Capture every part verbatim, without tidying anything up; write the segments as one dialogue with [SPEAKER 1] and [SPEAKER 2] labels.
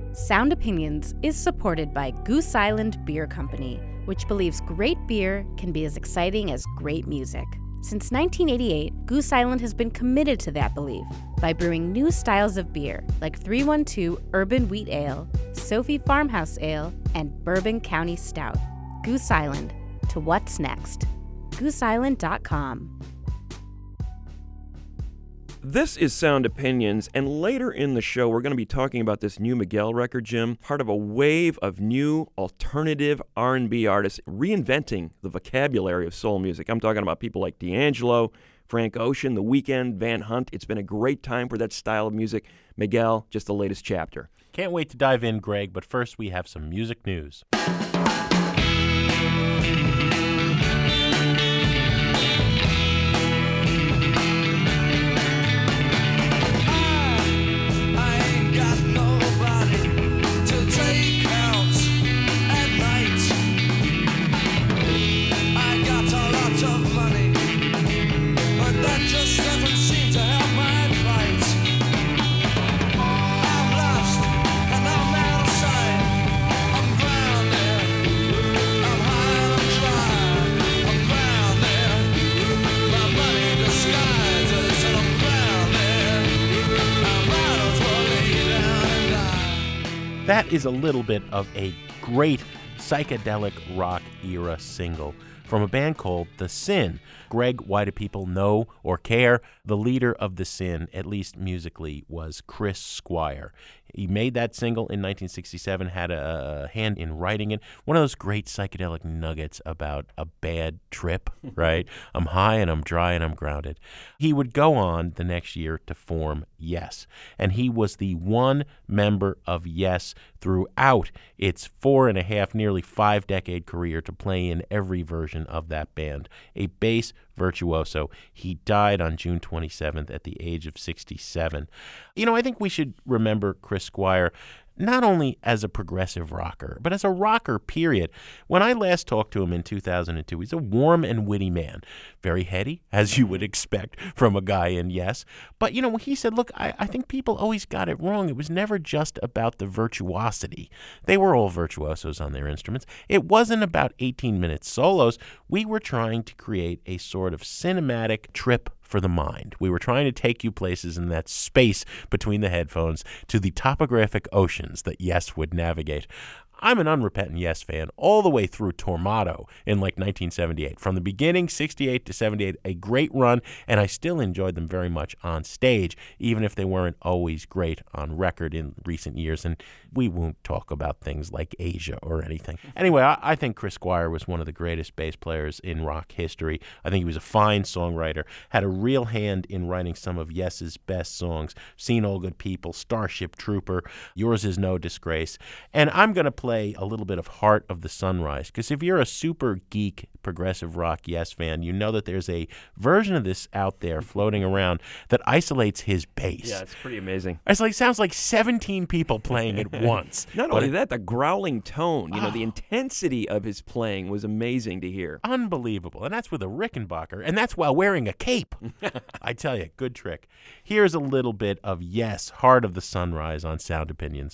[SPEAKER 1] Sound Opinions is supported by Goose Island Beer Company, which believes great beer can be as exciting as great music. Since nineteen eighty-eight, Goose Island has been committed to that belief by brewing new styles of beer like three one two Urban Wheat Ale, Sophie Farmhouse Ale, and Bourbon County Stout. Goose Island, to what's next? goose island dot com.
[SPEAKER 2] This is Sound Opinions, and later in the show, we're going to be talking about this new Miguel record, Jim, part of a wave of new alternative R and B artists reinventing the vocabulary of soul music. I'm talking about people like D'Angelo, Frank Ocean, The Weeknd, Van Hunt. It's been a great time for that style of music. Miguel, just the latest chapter.
[SPEAKER 3] Can't wait to dive in, Greg, but first we have some music news. That is a little bit of a great psychedelic rock era single from a band called The Sin. Greg, why do people know or care? The leader of The Sin, at least musically, was Chris Squire. He made that single in nineteen sixty-seven, had a, a hand in writing it. One of those great psychedelic nuggets about a bad trip, right? I'm high and I'm dry and I'm grounded. He would go on the next year to form Yes, and he was the one member of Yes throughout its four and a half, nearly five-decade career to play in every version of that band. A bass virtuoso. He died on June twenty-seventh at the age of sixty-seven. You know, I think we should remember Chris Squire not only as a progressive rocker, but as a rocker, period. When I last talked to him in two thousand two, he's a warm and witty man. Very heady, as you would expect from a guy in Yes. But, you know, he said, look, I, I think people always got it wrong. It was never just about the virtuosity. They were all virtuosos on their instruments. It wasn't about eighteen-minute solos. We were trying to create a sort of cinematic trip for the mind. We were trying to take you places in that space between the headphones to the topographic oceans that Yes would navigate. I'm an unrepentant Yes fan all the way through Tormato in like nineteen seventy-eight. From the beginning, sixty-eight to seventy-eight, a great run, and I still enjoyed them very much on stage, even if they weren't always great on record in recent years. And we won't talk about things like Asia or anything. Anyway, I, I think Chris Squire was one of the greatest bass players in rock history. I think he was a fine songwriter, had a real hand in writing some of Yes's best songs, Seen All Good People, Starship Trooper, Yours Is No Disgrace. And I'm going to play a little bit of Heart of the Sunrise, because if you're a super geek progressive rock Yes fan, you know that there's a version of this out there floating around that isolates his bass.
[SPEAKER 2] Yeah, it's pretty amazing.
[SPEAKER 3] It's like sounds like seventeen people playing at once.
[SPEAKER 2] Not
[SPEAKER 3] But
[SPEAKER 2] only
[SPEAKER 3] it-
[SPEAKER 2] that, the growling tone, you know, the
[SPEAKER 3] Oh.
[SPEAKER 2] intensity of his playing was amazing to hear.
[SPEAKER 3] Unbelievable. And that's with a Rickenbacker, and that's while wearing a cape. I tell you, good trick. Here's a little bit of Yes, Heart of the Sunrise on Sound Opinions.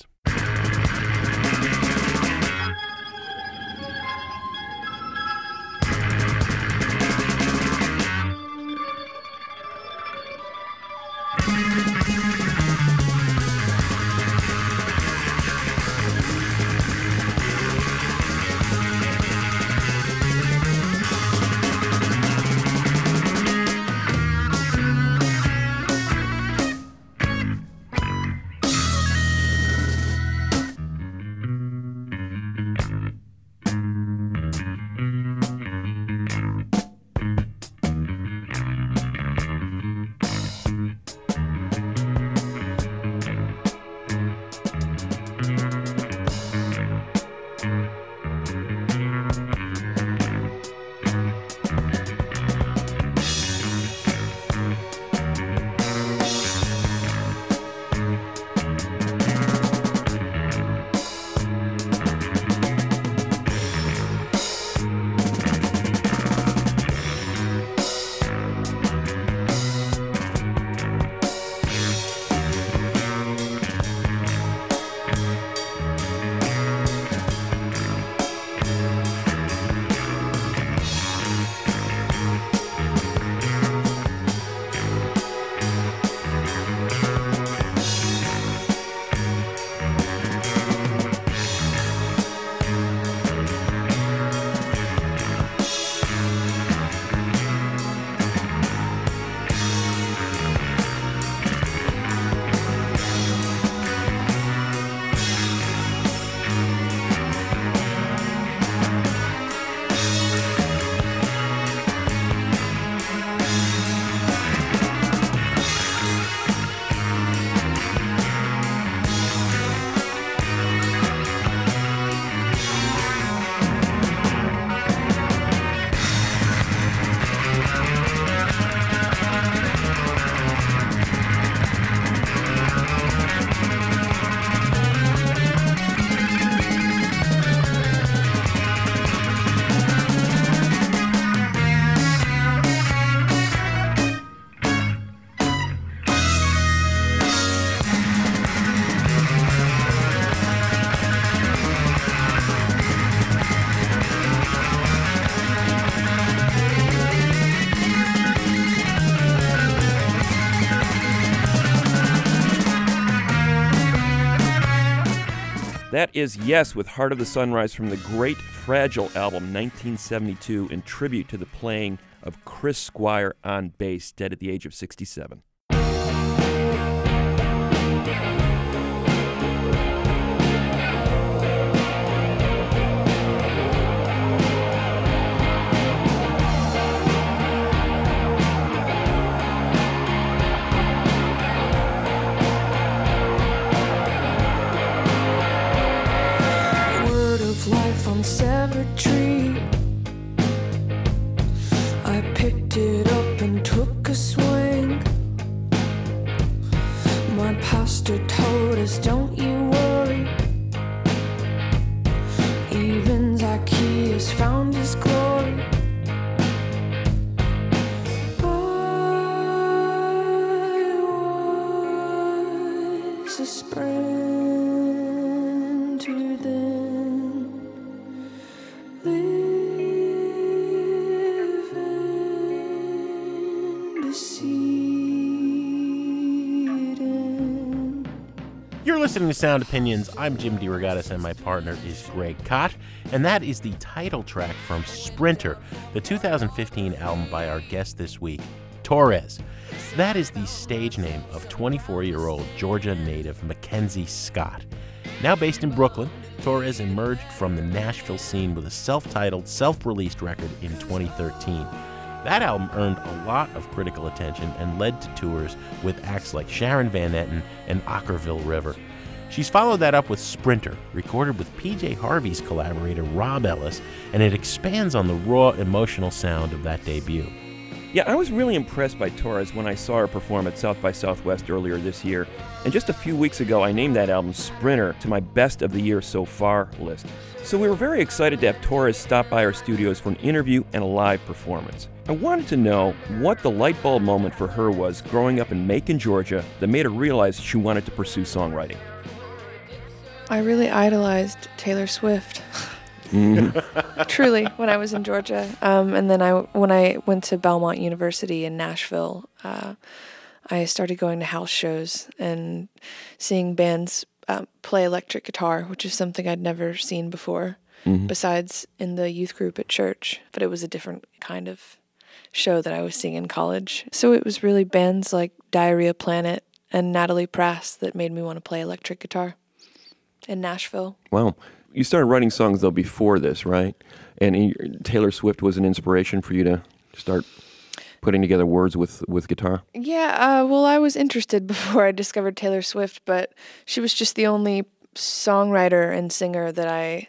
[SPEAKER 2] That is Yes with Heart of the Sunrise from the great Fragile album nineteen seventy-two in tribute to the playing of Chris Squire on bass, dead at the age of sixty-seven.
[SPEAKER 4] Severed tree, I picked it up and took a swing. My pastor told us, don't you worry, even Zacchaeus found his glory. I was a spring to them.
[SPEAKER 3] You're listening to Sound Opinions. I'm Jim DeRogatis, and my partner is Greg Kot, and that is the title track from Sprinter, the two thousand fifteen album by our guest this week, Torres. That is the stage name of twenty-four-year-old Georgia native Mackenzie Scott. Now based in Brooklyn, Torres emerged from the Nashville scene with a self-titled, self-released record in twenty thirteen. That album earned a lot of critical attention and led to tours with acts like Sharon Van Etten and Ockerville River. She's followed that up with Sprinter, recorded with P J Harvey's collaborator Rob Ellis, and it expands on the raw, emotional sound of that debut.
[SPEAKER 2] Yeah, I was really impressed by Torres when I saw her perform at South by Southwest earlier this year, and just a few weeks ago I named that album Sprinter to my best of the year so far list. So we were very excited to have Torres stop by our studios for an interview and a live performance. I wanted to know what the light bulb moment for her was growing up in Macon, Georgia, that made her realize she wanted to pursue songwriting.
[SPEAKER 5] I really idolized Taylor Swift.
[SPEAKER 2] Mm-hmm.
[SPEAKER 5] Truly, when I was in Georgia. Um, and then I, when I went to Belmont University in Nashville, uh, I started going to house shows and seeing bands uh, play electric guitar, which is something I'd never seen before, mm-hmm. besides in the youth group at church. But it was a different kind of show that I was seeing in college. So it was really bands like Diarrhea Planet and Natalie Prass that made me want to play electric guitar in Nashville.
[SPEAKER 2] Wow. You started writing songs, though, before this, right? And Taylor Swift was an inspiration for you to start putting together words with, with guitar?
[SPEAKER 5] Yeah, uh, well, I was interested before I discovered Taylor Swift, but she was just the only songwriter and singer that I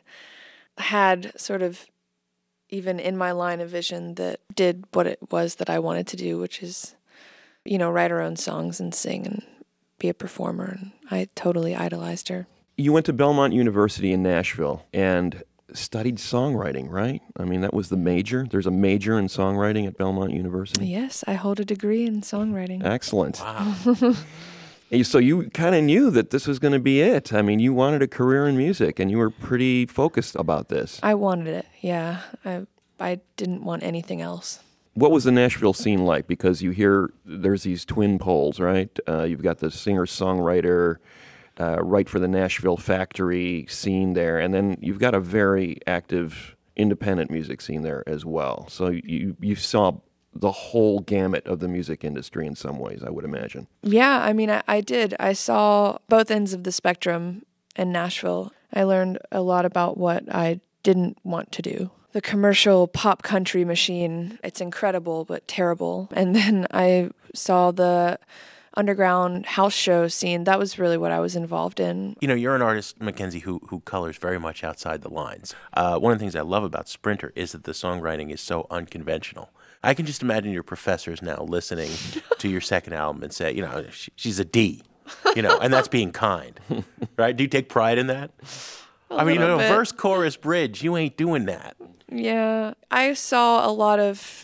[SPEAKER 5] had sort of even in my line of vision that did what it was that I wanted to do, which is, you know, write her own songs and sing and be a performer. And I totally idolized her.
[SPEAKER 2] You went to Belmont University in Nashville and studied songwriting, right? I mean, that was the major. There's a major in songwriting at Belmont University?
[SPEAKER 5] Yes, I hold a degree in songwriting.
[SPEAKER 2] Excellent.
[SPEAKER 3] Wow.
[SPEAKER 2] So you kind of knew that this was going to be it. I mean, you wanted a career in music, and you were pretty focused about this.
[SPEAKER 5] I wanted it, yeah. I I didn't want anything else.
[SPEAKER 2] What was the Nashville scene like? Because you hear there's these twin poles, right? Uh, you've got the singer-songwriter, uh, right for the Nashville factory scene there, and then you've got a very active independent music scene there as well. So you you saw the whole gamut of the music industry in some ways, I would imagine.
[SPEAKER 5] Yeah, I mean, I, I did. I saw both ends of the spectrum in Nashville. I learned a lot about what I didn't want to do. The commercial pop country machine, it's incredible but terrible. And then I saw the underground house show scene. That was really what I was involved in.
[SPEAKER 3] You know, you're an artist, Mackenzie, who who colors very much outside the lines. Uh, one of the things I love about Sprinter is that the songwriting is so unconventional. I can just imagine your professors now listening to your second album and say, you know, she, she's a D, you know, and that's being kind, right? Do you take pride in that?
[SPEAKER 5] A
[SPEAKER 3] I mean, you know,
[SPEAKER 5] bit.
[SPEAKER 3] verse, chorus, bridge, you ain't doing that.
[SPEAKER 5] Yeah, I saw a lot of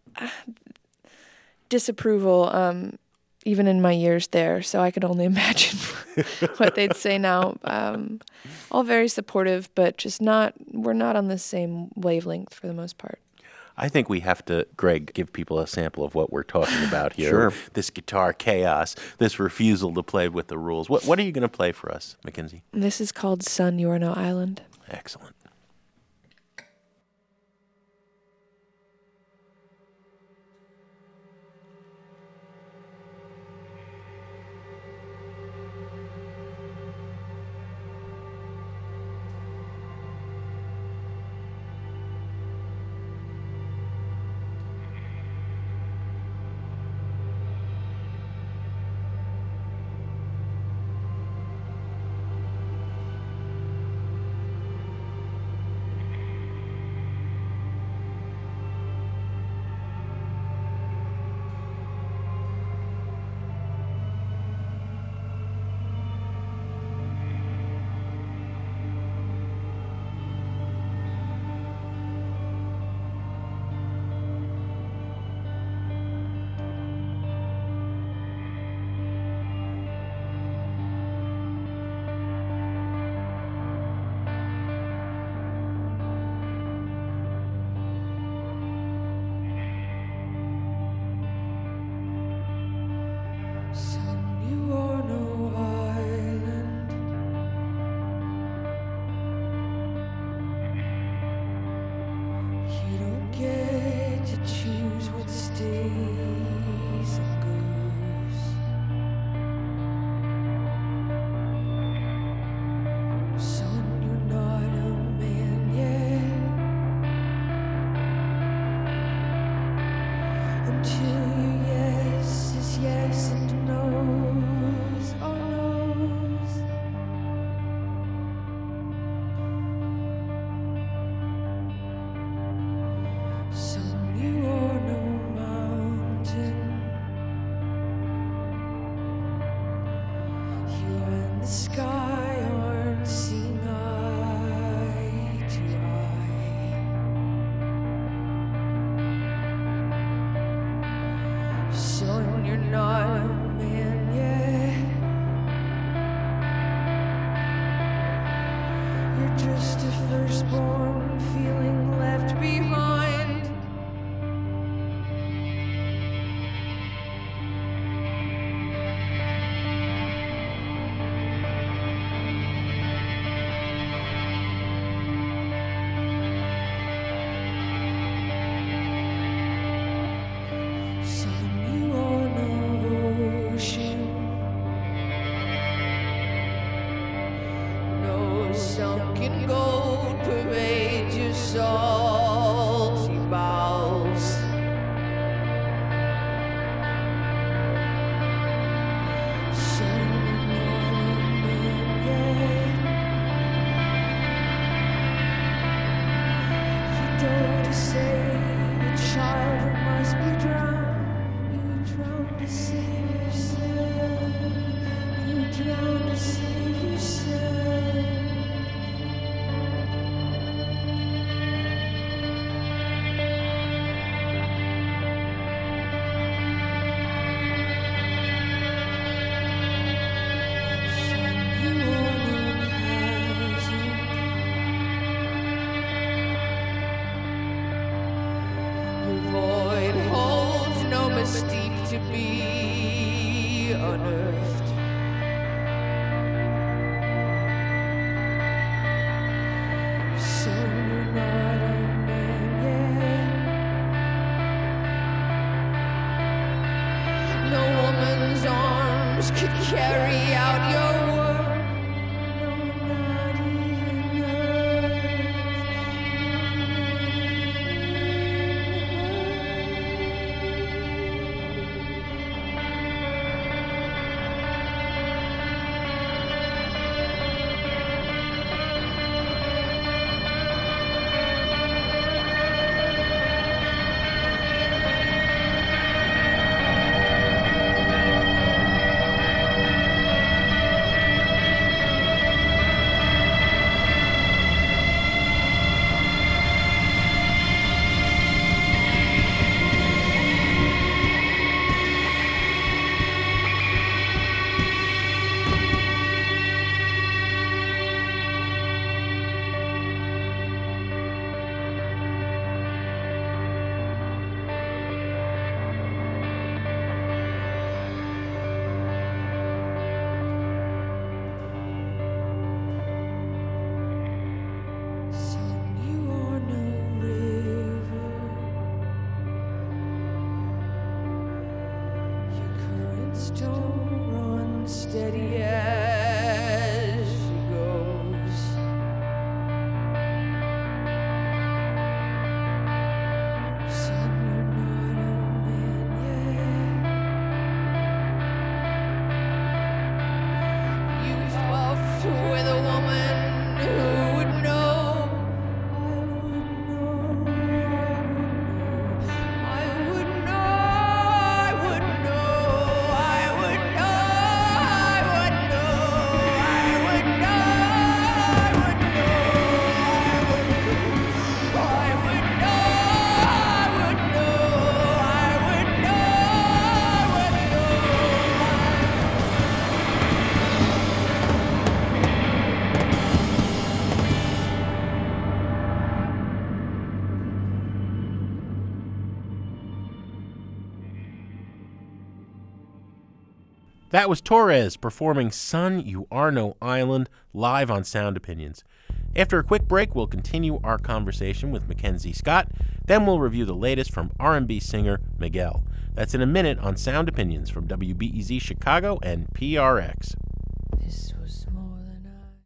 [SPEAKER 5] disapproval, um, even in my years there, so I could only imagine what they'd say now. Um, all very supportive, but just not, we're not on the same wavelength for the most part.
[SPEAKER 3] I think we have to, Greg, give people a sample of what we're talking about here.
[SPEAKER 2] Sure.
[SPEAKER 3] This guitar chaos, this refusal to play with the rules. What, what are you going to play for us, Mackenzie?
[SPEAKER 5] This is called Sun, You Are No Island.
[SPEAKER 3] Excellent. That was Torres performing Son, You Are No Island live on Sound Opinions. After a quick break, we'll continue our conversation with Mackenzie Scott. Then we'll review the latest from R and B singer Miguel. That's in a minute on Sound Opinions from W B E Z Chicago and P R X.
[SPEAKER 4] This was more